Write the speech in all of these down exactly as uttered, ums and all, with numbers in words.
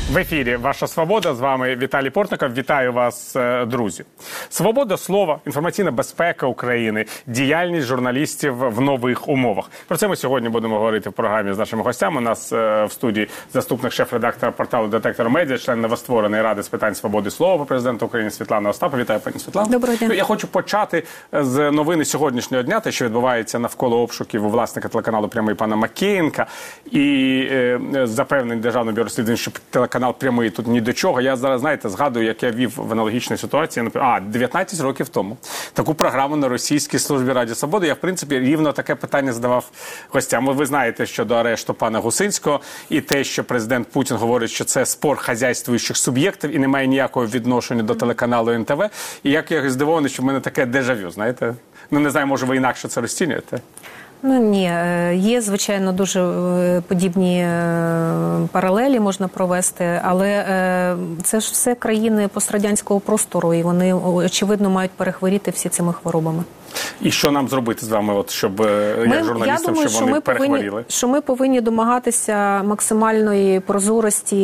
В ефірі «Ваша свобода», з вами Віталій Портников. Вітаю вас, друзі. Свобода слова, інформаційна безпека України, діяльність журналістів в нових умовах. Про це ми сьогодні будемо говорити в програмі з нашими гостями. У нас в студії заступник шеф-редактора порталу «Детектор Медіа», член новоствореної Ради з питань свободи слова президента України Світлана Остапова. Вітаю, пані Світлана. Доброго дня. Я хочу почати з новини сьогоднішнього дня, те, що відбувається навколо обшуків у власника телеканалу «Прямий» пана Макеєнка і е, запевнень Державного бюро розслідувань, що телеканал Канал «Прямий» тут ні до чого. Я зараз, знаєте, згадую, як я вів в аналогічній ситуації, а, дев'ятнадцять років тому, таку програму на російській службі Раді Свободи. Я, в принципі, рівно таке питання задавав гостям. Ви знаєте, щодо арешту пана Гусинського і те, що президент Путін говорить, що це спор хазяйствуючих суб'єктів і не має ніякого відношення до телеканалу ен те ве. І як я здивований, що в мене таке дежавю, знаєте? Ну, не знаю, може ви інакше це розцінюєте? Ну, ні, є, звичайно, дуже подібні паралелі можна провести, але це ж все країни пострадянського простору, і вони, очевидно, мають перехворіти всі цими хворобами. І що нам зробити з вами, от, щоб, ми, як журналістам, думаю, щоб вони ми перехворіли? Повинні, що ми повинні домагатися максимальної прозорості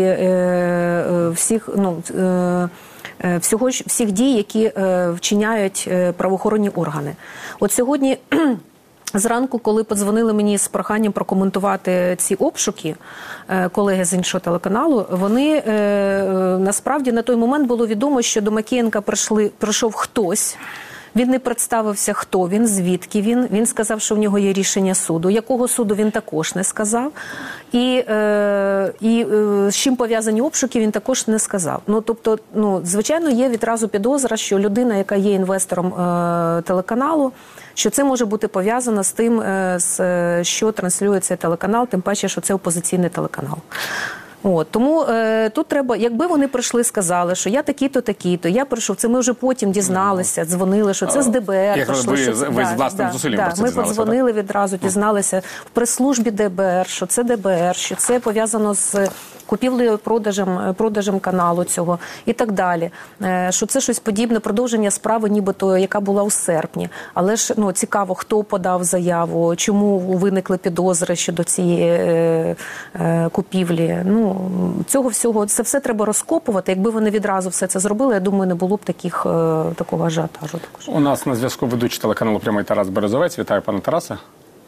е, всіх, ну, е, всього, всіх дій, які е, вчиняють правоохоронні органи. От сьогодні... Зранку, коли подзвонили мені з проханням прокоментувати ці обшуки, колеги з іншого телеканалу, вони, насправді, на той момент було відомо, що до Макеєнка прийшли, прийшов хтось. Він не представився, хто він, звідки він. Він сказав, що в нього є рішення суду. Якого суду, він також не сказав. І, е, і е, з чим пов'язані обшуки, він також не сказав. Ну, тобто, ну, звичайно, є відразу підозра, що людина, яка є інвестором е, телеканалу, що це може бути пов'язано з тим, е, з, що транслює цей телеканал, тим паче, що це опозиційний телеканал. От, тому е, тут треба, якби вони прийшли, сказали, що я такий-то, такий-то, я прийшов, це ми вже потім дізналися, дзвонили, що це з де бе ер. Як прийшло, ви, що, ви да, з власним да, зусиллям да, про це ми дізналися? Ми подзвонили відразу, дізналися в прес-службі де бе ер, що це де бе ер, що це пов'язано з купівлею, продажем, продажем каналу цього і так далі. Е, що це щось подібне, продовження справи, нібито, яка була у серпні. Але ж, ну, цікаво, хто подав заяву, чому виникли підозри щодо цієї е, е, купівлі. Ну, цього всього, це все треба розкопувати. Якби вони відразу все це зробили, я думаю, не було б таких, е, такого ажіотажу. У нас на зв'язку ведучий телеканалу «Прямий» Тарас Березовець. Вітаю, пане Тарасе.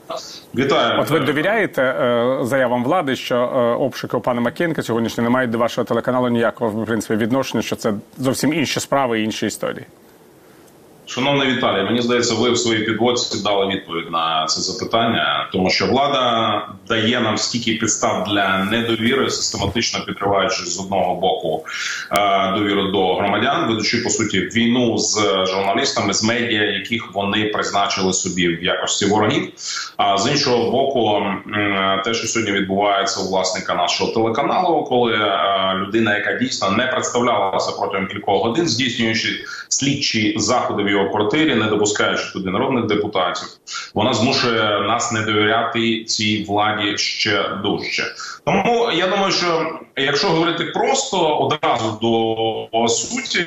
Вітаю. От ви довіряєте е, заявам влади, що е, обшуки у пана Макеєнка сьогоднішні не мають до вашого телеканалу ніякого, в принципі, відношення, що це зовсім інші справи і інші історії? Шановний Віталій, мені здається, ви в своїй підводці дали відповідь на це запитання, тому що влада дає нам стільки підстав для недовіри, систематично підриваючи з одного боку довіру до громадян, ведучи, по суті, війну з журналістами, з медіа, яких вони призначили собі в якості ворогів. А з іншого боку, те, що сьогодні відбувається у власника нашого телеканалу, коли людина, яка дійсно не представлялася протягом кількох годин, здійснюючи слідчі заходи в його квартирі, не допускаючи туди народних депутатів, вона змушує нас не довіряти цій владі ще дужче. Тому я думаю, що якщо говорити просто одразу до суті,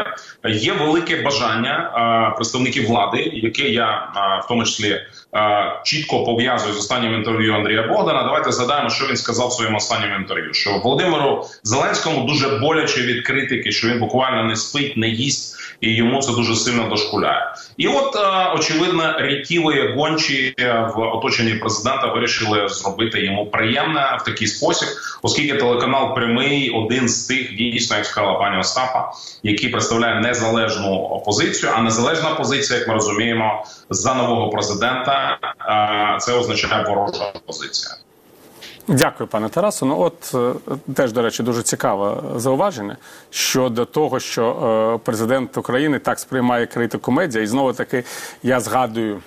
є велике бажання а, представників влади, яке я а, в тому числі а, чітко пов'язую з останнім інтерв'ю Андрія Богдана. Давайте згадаємо, що він сказав в своєму останньому інтерв'ю. Що Володимиру Зеленському дуже боляче від критики, що він буквально не спить, не їсть, і йому це дуже сильно дошкуляє. І от, очевидно, рятіві гончі в оточенні президента вирішили зробити йому приємне в такий спосіб, оскільки телеканал «Прямий» один з тих, дійсно, як сказала пані Остапа, який представляє незалежну опозицію, а незалежна опозиція, як ми розуміємо, за нового президента, це означає ворожа опозиція. Дякую, пане Тарасу. Ну от теж, до речі, дуже цікаве зауваження щодо того, що е, президент України так сприймає критику медіа. І знову-таки я згадую,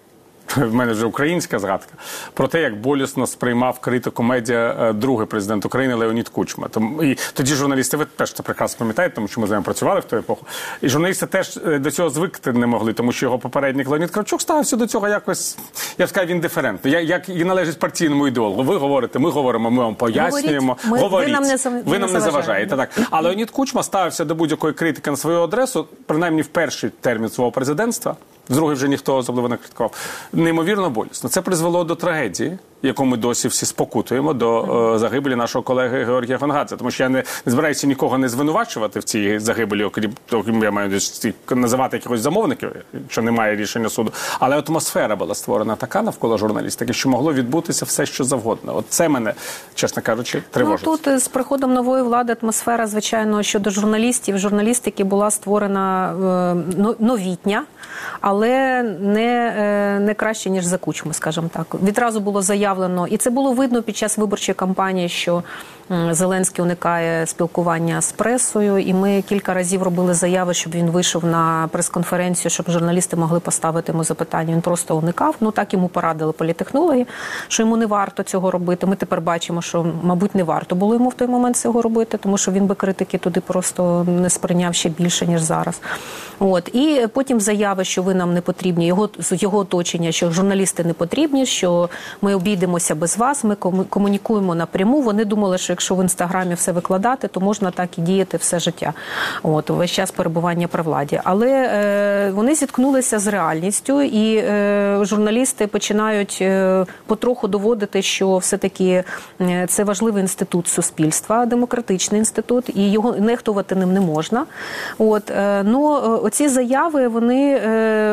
в мене вже українська згадка, про те, як болісно сприймав критику медіа другий президент України Леонід Кучма. І тоді журналісти, ви теж це прекрасно пам'ятаєте, тому що ми з вами працювали в ту епоху, і журналісти теж до цього звикти не могли, тому що його попередник Леонід Кравчук ставився до цього якось, я б сказав, індиферентно, як і належить партійному ідеологу. Ви говорите, ми говоримо, ми вам пояснюємо. Ми, Говоріть, ви нам не, зав... ви нам не заважаєте. заважаєте. Так. А Леонід Кучма ставився до будь-якої критики на свою адресу, принаймні в перший термін свого президентства, з другий вже ніхто особливо не критикував, неймовірно болісно. Це призвело до трагедії, яку ми досі всі спокутуємо до е, загибелі нашого колеги Георгія Гонгадзе. Тому що я не, не збираюся нікого не звинувачувати в цій загибелі, окрім того, я маю називати якихось замовників, що немає рішення суду. Але атмосфера була створена така навколо журналістики, що могло відбутися все, що завгодно. От це мене, чесно кажучи, тривожить. Ну, тут з приходом нової влади атмосфера, звичайно, щодо журналістів, журналістики була створена е, новітня, але не, е, не краще, ніж за Кучму, скажімо так. Відразу було заявлено, і це було видно під час виборчої кампанії, що Зеленський уникає спілкування з пресою, і ми кілька разів робили заяви, щоб він вийшов на прес-конференцію, щоб журналісти могли поставити йому запитання. Він просто уникав. Ну, так йому порадили політехнологи, що йому не варто цього робити. Ми тепер бачимо, що, мабуть, не варто було йому в той момент цього робити, тому що він би критики туди просто не сприйняв ще більше, ніж зараз. От. І потім заяви, що ви нам не потрібні, його, його оточення, що журналісти не потрібні, що ми обійдемося без вас, ми комунікуємо напряму. Вони думали, що якщо в Інстаграмі все викладати, то можна так і діяти все життя. От, весь час перебування при владі. Але е, вони зіткнулися з реальністю, і е, журналісти починають е, потроху доводити, що все-таки е, це важливий інститут суспільства, демократичний інститут, і його нехтувати ним не можна. От, е, ну, оці заяви, вони е,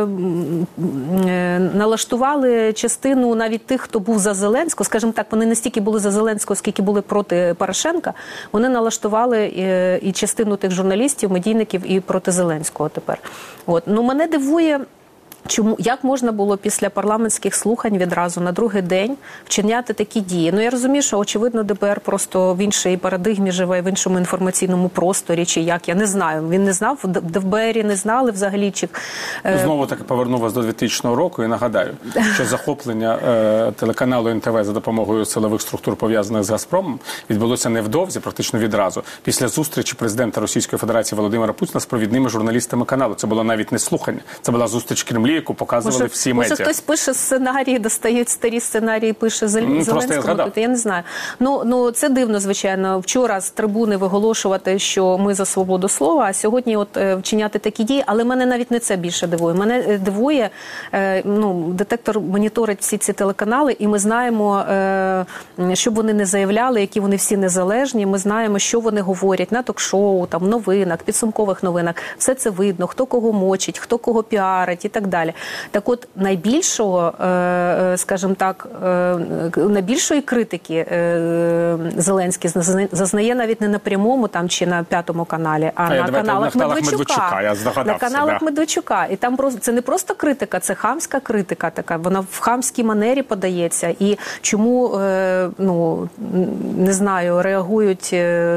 е, налаштували частину навіть тих, хто був за Зеленського, скажімо так, вони не стільки були за Зеленського, скільки були проти Порошенка, вони налаштували і, і частину тих журналістів, медійників і проти Зеленського тепер. От. Ну, мене дивує, чому, як можна було після парламентських слухань відразу на другий день вчиняти такі дії? Ну, я розумію, що, очевидно, ДБР просто в іншій парадигмі живе, в іншому інформаційному просторі, чи як, я не знаю. Він не знав, в ДБРі не знали взагалі, чи... Знову таки поверну вас до двохтисячного року і нагадаю, що захоплення е, телеканалу ен те ве за допомогою силових структур, пов'язаних з Газпромом, відбулося невдовзі, практично відразу, після зустрічі президента Російської Федерації Володимира Путіна з провідними журналістами каналу. Це було навіть не слухання, це була зустріч Кремлі, яку показували може, всі медіа. Може, хтось пише сценарії, достають старі сценарії, пише Зеленському. Я, я не знаю. Ну, ну, це дивно, звичайно. Вчора з трибуни виголошувати, що ми за свободу слова, а сьогодні от вчиняти такі дії. Але мене навіть не це більше дивує. Мене дивує, ну, детектор моніторить всі ці телеканали, і ми знаємо, що вони не заявляли, які вони всі незалежні. Ми знаємо, що вони говорять на ток-шоу, там, новинах, підсумкових новинах. Все це видно, хто кого мочить, хто кого піарить і так далі. Так от, найбільшого, скажімо так, найбільшої критики Зеленський зазнає навіть не на прямому там чи на П'ятому каналі, а, а на каналах на Медведчука. Медведчука. Я на каналах да. Медведчука. І там просто це не просто критика, це хамська критика така. Вона в хамській манері подається. І чому, ну, не знаю, реагують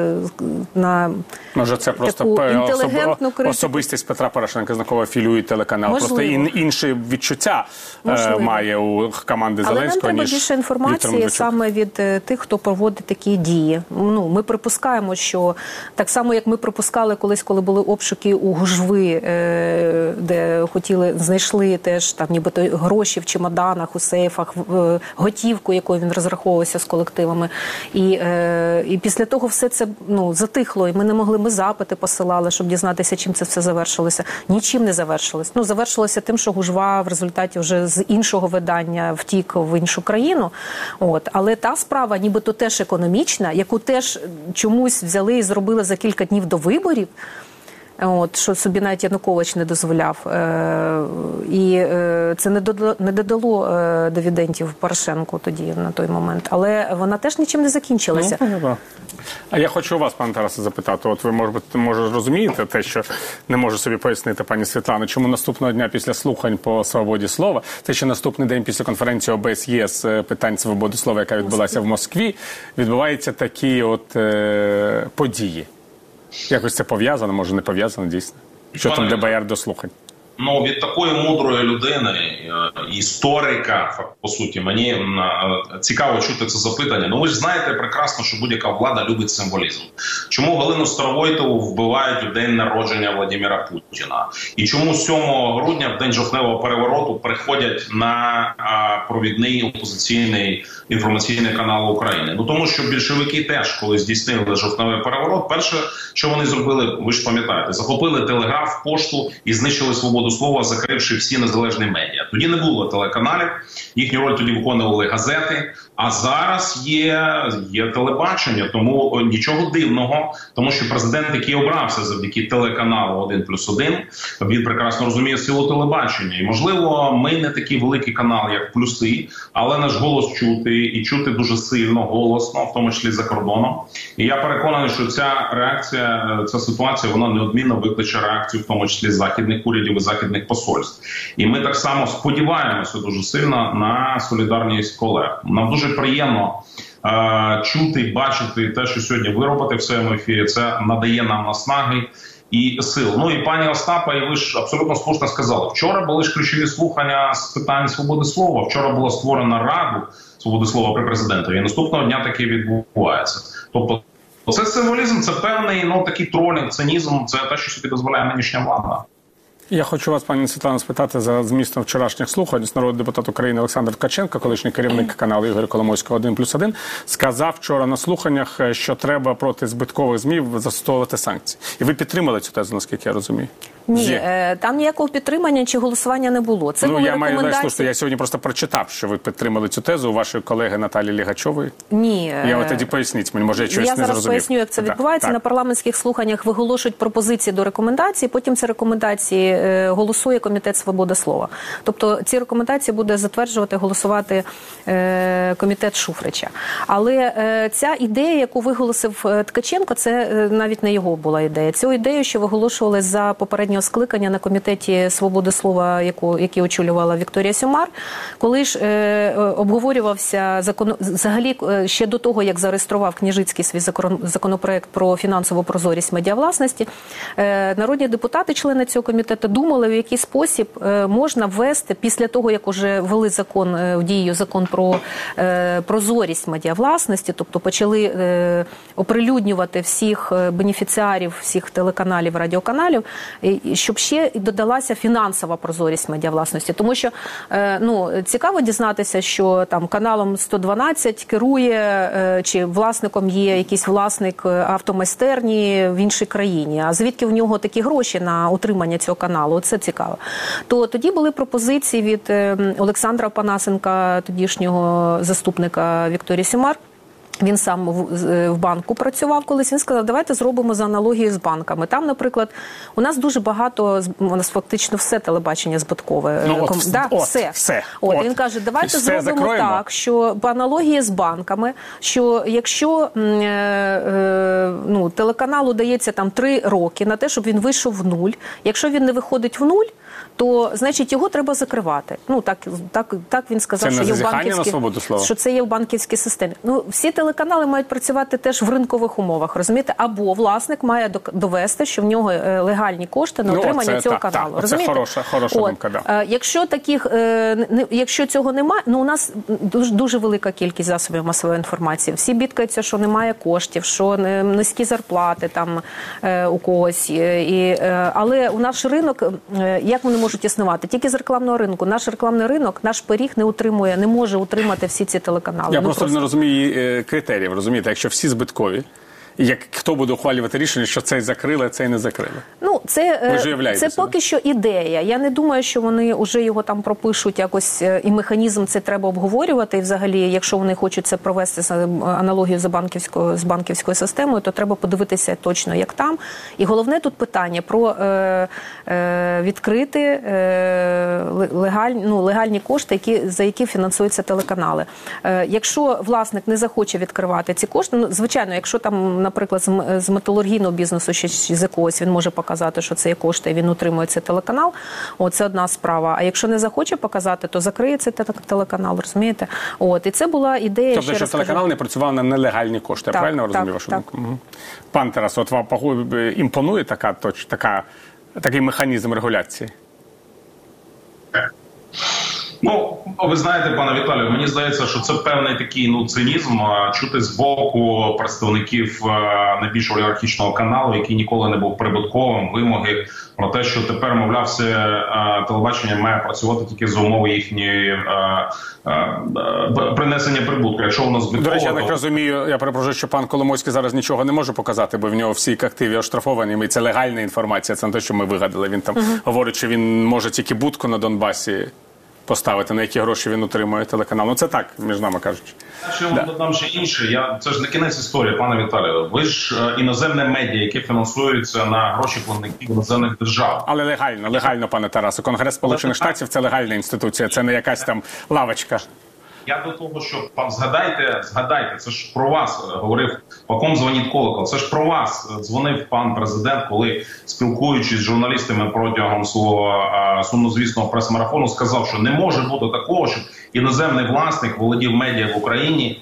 на може, це просто таку інтелігентну критику. Особистість Петра Порошенка, з якого афілює телеканал. Можливо. Просто ін, інші відчуття е, має у команди Але Зеленського, ніж ніж більше інформації саме від е, тих, хто проводить такі дії. Ну, ми припускаємо, що так само, як ми припускали колись, коли були обшуки у Гужви, е, де хотіли, знайшли теж там нібито гроші в чемоданах, у сейфах, в, е, готівку, якою він розраховувався з колективами. І, е, і після того все це, ну, затихло, і ми не могли, ми запити посилали, щоб дізнатися, чим це все завершилося. Нічим не завершилось. Ну, завершилося тим, що Гужва в результаті вже з іншого видання втік в іншу країну. От. Але та справа, нібито теж економічна, яку теж чомусь взяли і зробили за кілька днів до виборів, от, що собі навіть Янукович не дозволяв. Е, і е, це не додало, не додало е, дивідендів Порошенку тоді, на той момент. Але вона теж нічим не закінчилася. Ну, а я хочу у вас, пане Тарасе, запитати. От ви, може, може розумієте те, що не може собі пояснити пані Світлана, чому наступного дня після слухань по свободі слова, те, що наступний день після конференції О Б С Є з питань свободи слова, яка відбулася в Москві, відбуваються такі от е, події? Якось це пов'язано, може не пов'язано, дійсно? Що там Д Б Р до слухань? Ну, від такої мудрої людини, історика, по суті, мені цікаво чути це запитання. Ну, ви ж знаєте прекрасно, що будь-яка влада любить символізм. Чому Галину Старовойтову вбивають у день народження Владимира Путіна? І чому сьомого грудня, в день жовтневого перевороту, приходять на провідний опозиційний інформаційний канал України? Ну, тому що більшовики теж, коли здійснили жовтневий переворот, перше, що вони зробили, ви ж пам'ятаєте, захопили телеграф, пошту і знищили свободу свободу слова, закривши всі незалежні медіа. Тоді не було телеканалів, їхню роль тоді виконували газети, а зараз є, є телебачення, тому нічого дивного, тому що президент, який обрався завдяки телеканалу один плюс один, він прекрасно розуміє силу телебачення. І, можливо, ми не такий великий канал, як плюси, але наш голос чути, і чути дуже сильно, голосно, в тому числі за кордоном. І я переконаний, що ця реакція, ця ситуація, вона неодмінно викличе реакцію, в тому числі західних урядів і західних посольств. І ми так само сподіваємося дуже сильно на солідарність колег. Нам дуже приємно е, чути і бачити те, що сьогодні ви робите в своєму ефірі. Це надає нам наснаги і сил. Ну і пані Остапа, і ви ж абсолютно слушно сказали. Вчора були ж ключові слухання з питань свободи слова. Вчора була створена Раду свободи слова при президентові. І наступного дня таке відбувається. Тобто це символізм, це певний, ну, такий тролінг, цинізм, це те, що собі дозволяє нинішня влада. Я хочу вас, пані Світлано, спитати за змістом вчорашніх слухань. Народний депутат України Олександр Ткаченко, колишній керівник каналу Ігоря Коломойського один плюс один, сказав вчора на слуханнях, що треба проти збиткових ЗМІ застосовувати санкції. І ви підтримали цю тезу, наскільки я розумію? Ні, Є. там ніякого підтримання чи голосування не було. Це ну, були я рекомендації. маю слушати, я сьогодні просто прочитав, що ви підтримали цю тезу у вашої колеги Наталії Лігачової. Ні. Я от тоді поясніть мені, може я щось я не зрозумів. Я зараз поясню, як це да, відбувається. Так. На парламентських слуханнях виголошують пропозиції до рекомендацій, потім ці рекомендації е, голосує Комітет свободи слова. Тобто ці рекомендації буде затверджувати, голосувати е, Комітет Шуфрича. Але е, ця ідея, яку виголосив Ткаченко, це е, навіть не його була ідея. Цю ідею, що виголошували за попереднього скликання на Комітеті свободи слова, яку, який очолювала Вікторія Сюмар, коли ж е, обговорювався закон, взагалі ще до того, як зареєстрував Княжицький свій закон, законопроект про фінансову прозорість медіавласності, е, народні депутати, члени цього комітету, думали, в який спосіб е, можна ввести, після того, як уже ввели закон е, в дію, закон про е, прозорість медіавласності, тобто почали е, оприлюднювати всіх бенефіціарів, всіх телеканалів, радіоканалів, і, щоб ще і додалася фінансова прозорість медіавласності. Тому що е, ну, цікаво дізнатися, що там каналом сто дванадцять керує, е, чи власником є якийсь власник автомайстерні в іншій країні. А звідки в нього такі гроші на утримання цього каналу? Це цікаво. То тоді були пропозиції від е, Олександра Панасенка, тодішнього заступника Вікторії Сюмар. Він сам в, в банку працював колись. Він сказав, давайте зробимо за аналогією з банками. Там, наприклад, у нас дуже багато, у нас фактично все телебачення збиткове. Ну, от, да, от, все. все. От, от. Він каже, давайте все зробимо закроємо. так, що по аналогії з банками, що якщо е, е, ну, телеканалу дається там три роки на те, щоб він вийшов в нуль, якщо він не виходить в нуль, то, значить, його треба закривати. Ну, так, так, так він сказав, це що є в банківській, що це є в банківській системі. Ну, всі телеканали мають працювати теж в ринкових умовах, розумієте? Або власник має довести, що в нього легальні кошти на отримання ну, це, цього та, каналу. Та, розумієте? Це хороша, хороша От, думка, да. Якщо таких, не, якщо цього немає, ну, у нас дуже, дуже велика кількість засобів масової інформації. Всі бідкаються, що немає коштів, що низькі зарплати там у когось. І, але у наш ринок, як вони можуть існувати? Тільки з рекламного ринку. Наш рекламний ринок, наш пиріг не утримує, не може утримати всі ці телеканали. Я ну, просто, просто не розумію критеріїв, розумієте? Якщо всі збиткові, як хто буде ухвалювати рішення, що цей закрили, а цей не закрили? Ну, це, це собі. поки що ідея. Я не думаю, що вони вже його там пропишуть якось, і механізм це треба обговорювати. І взагалі, якщо вони хочуть це провести з аналогію з банківською, з банківською системою, то треба подивитися точно, як там. І головне тут питання про е, е, відкрити е, легаль, ну, легальні кошти, які, за які фінансуються телеканали. Е, якщо власник не захоче відкривати ці кошти, ну, звичайно, якщо там, наприклад, з, з металургійного бізнесу ще з якогось він може показати, що це є кошти, і він утримує цей телеканал. О, це одна справа. А якщо не захоче показати, то закриє цей телеканал, розумієте? От, і це була ідея, тобто, ще що телеканал кажу, не працював на нелегальні кошти, так, я правильно так, розумію вашу так. думку? Угу. Пан Тарас, от вам імпонує така, точ, така, такий механізм регуляції? Ну, ви знаєте, пане Віталію, мені здається, що це певний такий ну цинізм чути з боку представників найбільш олігархічного каналу, який ніколи не був прибутковим, вимоги про те, що тепер, мовляв, все телебачення має працювати тільки за умови їхньої принесення прибутку. Якщо воно збитково... До речі, я то... так розумію, я перепрошую, що пан Коломойський зараз нічого не може показати, бо в нього всі активи оштрафовані, і це легальна інформація, це не те, що ми вигадали. Він там uh-huh. говорить, що він може тільки будку на Донбасі поставити, на які гроші він утримує телеканал. Ну це так, між нами кажучи. Ще вам додам ще інше. Я, це ж не кінець історії, пане Віталію. Ви ж е, іноземне медіа, яке фінансується на гроші платників іноземних держав. Але легально, легально, пане Тарасу. Конгрес Сполучених Штатів – це легальна інституція, це не якась там лавочка. Я до того, що пан згадайте, згадайте, це ж про вас говорив, по ком дзвонить колокол. Це ж про вас дзвонив пан президент, коли, спілкуючись з журналістами протягом свого а, сумнозвісного прес-марафону, сказав, що не може бути такого, щоб іноземний власник володів медіа в Україні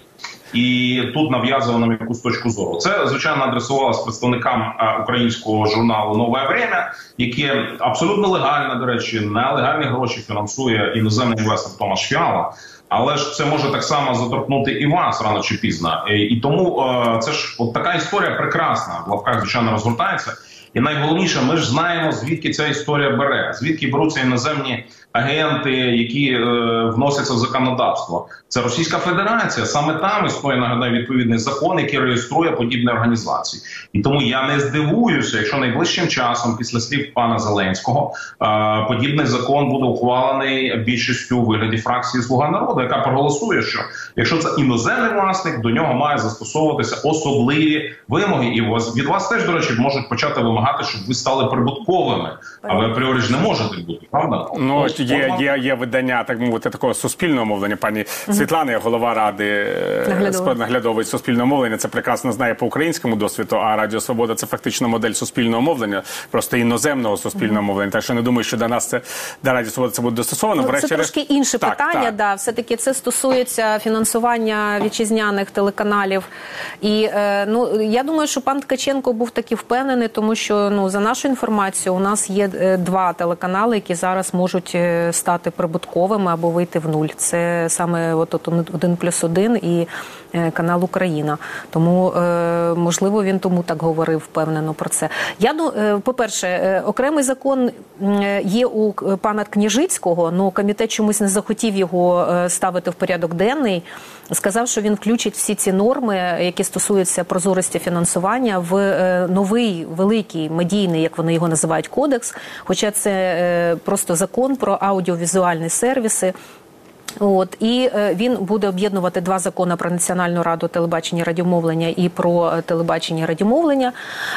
і тут нав'язував нам якусь точку зору. Це, звичайно, адресувалося представникам а, українського журналу «Нове время», яке абсолютно легально, до речі, на легальні гроші фінансує іноземний інвестор Томас Фіала. Але ж це може так само заторкнути і вас рано чи пізно. І, і тому е, це ж от така історія прекрасна, в лапках, звичайно, розгортається. І найголовніше, ми ж знаємо, звідки ця історія бере, звідки беруться іноземні агенти, які е, вносяться в законодавство. Це Російська Федерація. Саме там існує, нагадаю, відповідний закон, який реєструє подібні організації. І тому я не здивуюся, якщо найближчим часом, після слів пана Зеленського, е, подібний закон буде ухвалений більшістю у вигляді фракції «Слуга народу», яка проголосує, що якщо це іноземний власник, до нього має застосовуватися особливі вимоги. І від вас теж, до речі, можуть почати вимагати, щоб ви стали прибутковими. А ви апріорі ж не можете бути, правда? Ну, є, є, є видання, так мовити, такого суспільного мовлення. Пані mm-hmm. Світлана, яка ради Наглядової. наглядової суспільного мовлення, це прекрасно знає по українському досвіду, а Радіо Свобода – це фактично модель суспільного мовлення, просто іноземного суспільного mm-hmm. мовлення. Так що не думаю, що до нас це, до Радіо Свобода це буде достосовано. Ну, це трошки інше так, питання, так. Да, все-таки це стосується фінансування вітчизняних телеканалів. І, е, ну, я думаю, що пан Ткаченко був таки впевнений, тому що, ну, за нашу інформацію, у нас є е, два телеканали, які зараз можуть стати прибутковими або вийти в нуль. Це саме от один плюс один і канал «Україна». Тому, е, можливо, він тому так говорив впевнено про це. Я, е, по-перше, е, окремий закон є у пана Княжицького, але комітет чомусь не захотів його ставити в порядок денний. Сказав, що він включить всі ці норми, які стосуються прозорості фінансування, в е, новий, великий, медійний, як вони його називають, кодекс. Хоча це е, просто закон про аудіовізуальні сервіси. От, і е, він буде об'єднувати два закони про Національну раду телебачення і радіомовлення і про телебачення і радіомовлення.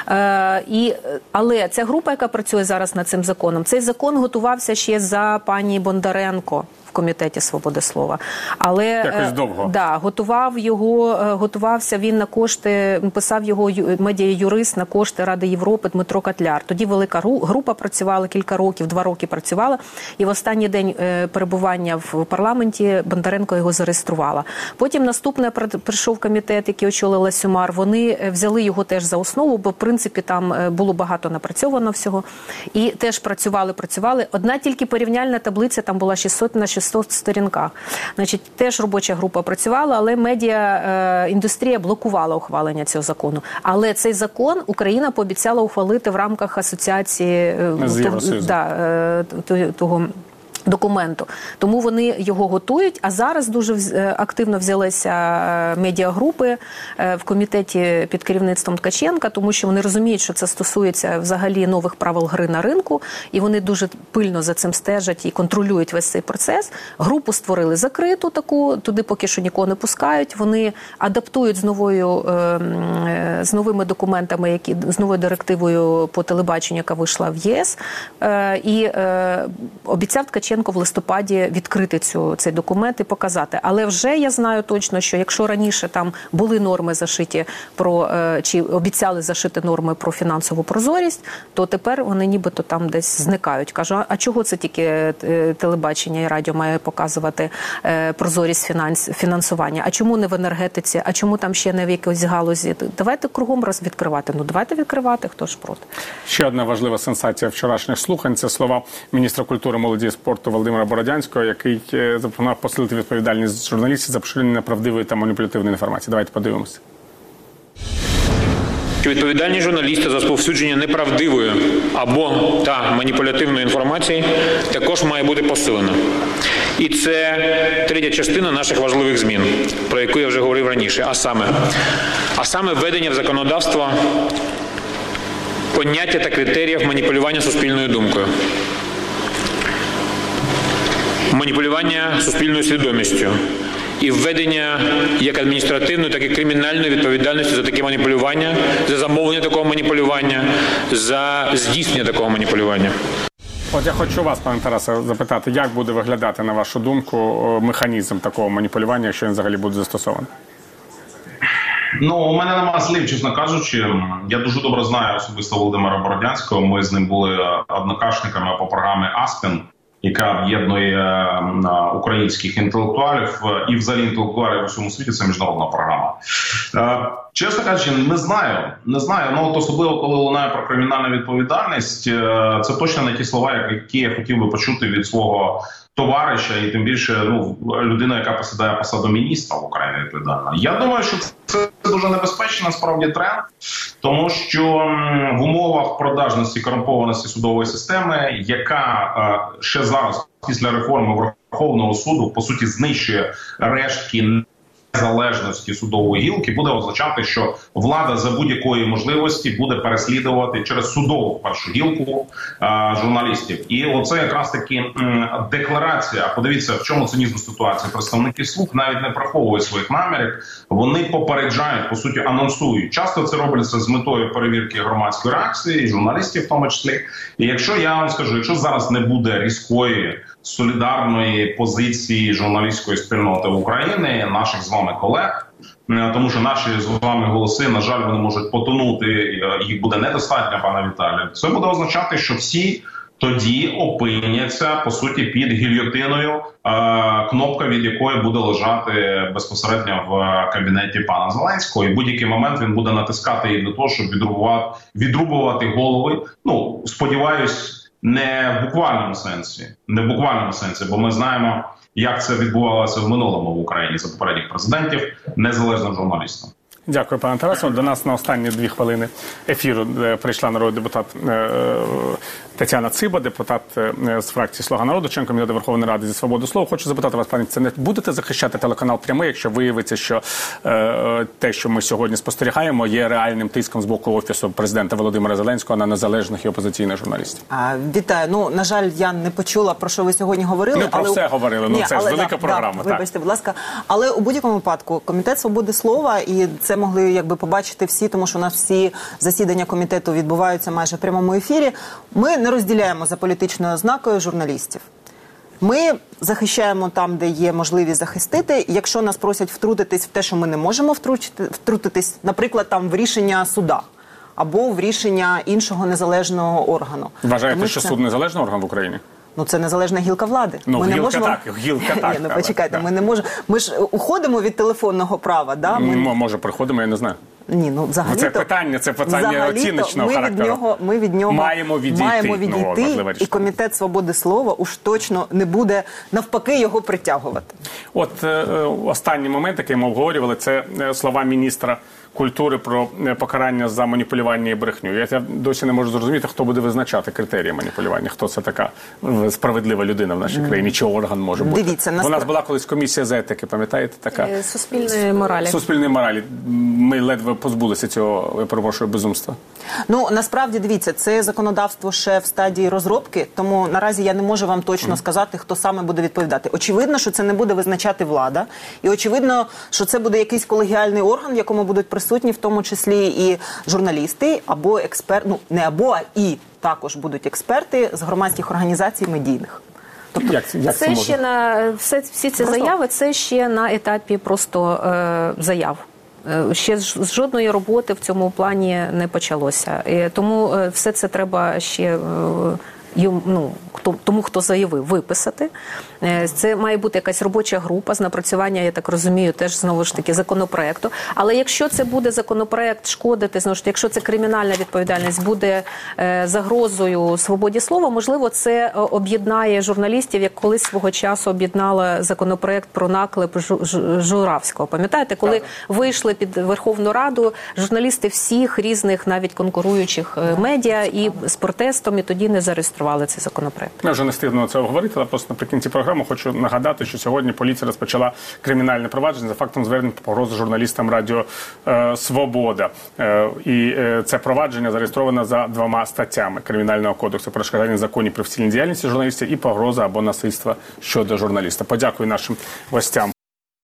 Е, і, але ця група, яка працює зараз над цим законом, цей закон готувався ще за пані Бондаренко в Комітеті свободи слова. Але якось довго. Да, готував його, готувався він на кошти, писав його медіа-юрист на кошти Ради Європи Дмитро Котляр. Тоді велика група працювала кілька років, два роки працювала, і в останній день перебування в парламенті Бондаренко його зареєструвала. Потім наступне прийшов комітет, який очолила Сюмар. Вони взяли його теж за основу, бо в принципі там було багато напрацьовано всього. І теж працювали, працювали. Одна тільки порівняльна таблиця там була шістсот на шістсот сторінках. Значить, теж робоча група працювала, але медіа-індустрія блокувала ухвалення цього закону. Але цей закон Україна пообіцяла ухвалити в рамках асоціації того, да, того документу. Тому вони його готують, а зараз дуже активно взялися медіагрупи в комітеті під керівництвом Ткаченка, тому що вони розуміють, що це стосується взагалі нових правил гри на ринку, і вони дуже пильно за цим стежать і контролюють весь цей процес. Групу створили закриту таку, туди поки що нікого не пускають, вони адаптують з новою, з новими документами, які, з новою директивою по телебаченню, яка вийшла в ЄС, і обіцяв Ткаченко в листопаді відкрити цю, цей документ і показати. Але вже я знаю точно, що якщо раніше там були норми зашиті про, чи обіцяли зашити норми про фінансову прозорість, то тепер вони нібито там десь зникають. Кажу, а чого це тільки телебачення і радіо має показувати прозорість фінанс, фінансування? А чому не в енергетиці? А чому там ще не в якійсь галузі? Давайте кругом раз відкривати. Ну, давайте відкривати, хто ж проти. Ще одна важлива сенсація вчорашніх слухань – це слова міністра культури, молоді і спорту проєкту Володимира Бородянського, який запропонував посилити відповідальність журналістів за поширення неправдивої та маніпулятивної інформації. Давайте подивимося. Відповідальність журналіста за розповсюдження неправдивої або та маніпулятивної інформації також має бути посилена. І це третя частина наших важливих змін, про яку я вже говорив раніше, а саме, а саме введення в законодавство поняття та критеріїв маніпулювання суспільною думкою, маніпулювання суспільною свідомістю і введення як адміністративної, так і кримінальної відповідальності за таке маніпулювання, за замовлення такого маніпулювання, за здійснення такого маніпулювання. От я хочу вас, пане Тарасе, запитати, як буде виглядати, на вашу думку, механізм такого маніпулювання, якщо він взагалі буде застосований? Ну, у мене немає слів, чесно кажучи. Я дуже добре знаю особисто Володимира Бородянського. Ми з ним були однокашниками по програмі «Аспен», яка об'єднує українських інтелектуалів і взагалі інтелектуалів у всьому світі. Це міжнародна програма. Чесно кажучи, не знаю. Не знаю. Ну, от особливо, коли лунає про кримінальну відповідальність, це точно не ті слова, які я хотів би почути від свого товариша, і тим більше ну, людина, яка посідає посаду міністра в Україні відповідальна. Я думаю, що це дуже небезпечний насправді тренд, тому що в умовах продажності, корумпованості судової системи, яка ще зараз, після реформи Верховного суду, по суті, знищує рештки незалежності судової гілки, буде означати, що влада за будь-якої можливості буде переслідувати через судову першу гілку а, журналістів. І оце якраз таки м, декларація. Подивіться, в чому цинізм ситуації. Представники «Слуг» навіть не приховують своїх намірів. Вони попереджають, по суті, анонсують. Часто це робиться з метою перевірки громадської реакції, журналістів в тому числі. І якщо я вам скажу, якщо зараз не буде різкої, солідарної позиції журналістської спільноти в Україні, наших з вами колег, тому що наші з вами голоси, на жаль, вони можуть потонути, їх буде недостатньо, пане Віталію. Це буде означати, що всі тоді опиняться, по суті, під гільйотиною, кнопка від якої буде лежати безпосередньо в кабінеті пана Зеленського. І в будь-який момент він буде натискати її для того, щоб відрубувати, відрубувати голови. Ну, сподіваюсь, не в буквальному сенсі, не в буквальному сенсі, бо ми знаємо, як це відбувалося в минулому в Україні за попередніх президентів незалежним журналістам. Дякую, пане Тарасе. До нас на останні дві хвилини ефіру прийшла народний депутат Тетяна Циба, депутат з фракції «Слуга народу», член комітету Верховної Ради зі свободи слова. Хочу запитати вас, пані, це не будете захищати телеканал «Прямий», якщо виявиться, що е, те, що ми сьогодні спостерігаємо, є реальним тиском з боку Офісу президента Володимира Зеленського на незалежних і опозиційних журналістів? А, вітаю. Ну, на жаль, я не почула, про що ви сьогодні говорили. Ми про але... все говорили, ну Ні, це ж велика да, програма. Да, вибачте, будь ласка. Але у будь-якому випадку Комітет свободи слова, і це могли якби побачити всі, тому що у нас всі засідання комітету відбуваються майже в прямому ефірі. Ми не розділяємо за політичною ознакою журналістів. Ми захищаємо там, де є можливість захистити. Якщо нас просять втрутитись в те, що ми не можемо втрутитись, наприклад, там в рішення суда або в рішення іншого незалежного органу. Вважаєте, Тому що це... суд незалежний орган в Україні? Ну, це незалежна гілка влади. Ну, ми гілка не можемо... так, гілка так. Ні, ну, але, почекайте, так. ми не можемо... Ми ж уходимо від телефонного права, да? Ми... Може, приходимо, я не знаю. Ні, ну, взагалі-то... Це питання, це питання оціночного ми характеру. Від нього, ми від нього маємо відійти. Маємо відійти ну, і Комітет свободи слова уж точно не буде, навпаки, його притягувати. От е, останній момент, який ми обговорювали, це слова міністра культури про покарання за маніпулювання і брехню. Я досі не можу зрозуміти, хто буде визначати критерії маніпулювання, хто це така справедлива людина в нашій країні, чи орган може бути. Дивіться, У нас насправ... була колись комісія з етики, пам'ятаєте? Така? Суспільної моралі. Суспільної моралі. Ми ледве позбулися цього, я перепрошую, безумства. Ну, насправді, дивіться, це законодавство ще в стадії розробки, тому наразі я не можу вам точно mm. сказати, хто саме буде відповідати. Очевидно, що це не буде визначати влада, і очевидно, що це буде якийсь колегіальний орган, в якому будуть присутні в тому числі і журналісти, або експерти, ну, не або, а і також будуть експерти з громадських організацій медійних. Тобто, як, як це це ще на все, всі ці просто... заяви, це ще на етапі просто е, заяв. Ще з жодної роботи в цьому плані не почалося. І тому все це треба ще ну, хто, тому, хто заявив, виписати. Е, Це має бути якась робоча група з напрацювання, я так розумію, теж знову ж таки законопроекту. Але якщо це буде законопроект шкодити, знову ж таки, якщо це кримінальна відповідальність буде е, загрозою свободі слова, можливо, це е, об'єднає журналістів, як колись свого часу об'єднала законопроект про наклеп Жу- Жу- Журавського. Пам'ятаєте, коли вийшли під Верховну Раду журналісти всіх різних, навіть конкуруючих е, медіа і з протестом, і тоді не зареєстрували цей законопроект. Ми вже не встигнемо це обговорити, але просто наприкінці програми хочу нагадати, що сьогодні поліція розпочала кримінальне провадження за фактом звернень по погрози журналістам Радіо е, Свобода. Е, і е, це провадження зареєстровано за двома статтями Кримінального кодексу: перешкоджання законів при вцільній діяльності журналістів і погроза або насильство щодо журналіста. Подякую нашим гостям.